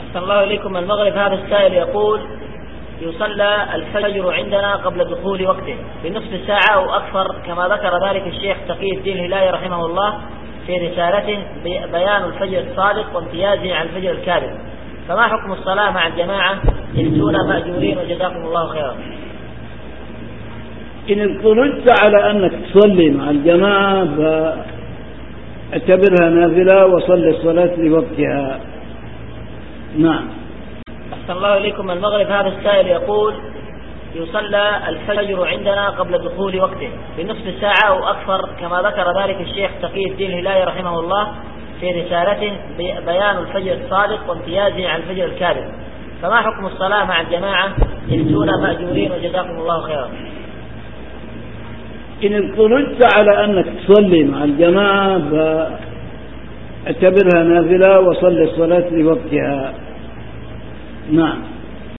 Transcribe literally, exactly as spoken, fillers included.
أحسن الله إليكم. المغرب هذا السائل يقول: يصلى الفجر عندنا قبل دخول وقته بنصف ساعة أو أكثر، كما ذكر ذلك الشيخ تقي الدين الهلالي رحمه الله في رسالته بيان الفجر الصادق وامتيازه عن الفجر الكاذب، فما حكم الصلاة مع الجماعة؟ جئتونا مأجورين وجزاكم الله خيرا. إن اضطررت على أنك تصلي مع الجماعة فاعتبرها نافلة وصلي الصلاة لوقتها. نعم. أحسن الله إليكم. المغرب هذا السائل يقول: يصلى الفجر عندنا قبل دخول وقته بنصف ساعة أو أكثر، كما ذكر ذلك الشيخ تقي الدين الهلالي رحمه الله في رسالته بيان الفجر الصادق وامتيازه عن الفجر الكاذب، فما حكم الصلاة مع الجماعة؟ جئتونا مأجورين وجزاكم الله خيرا. إن اضطررت على أنك تصلي مع الجماعة فاعتبرها نافلة وصلي الصلاة لوقتها. نعم.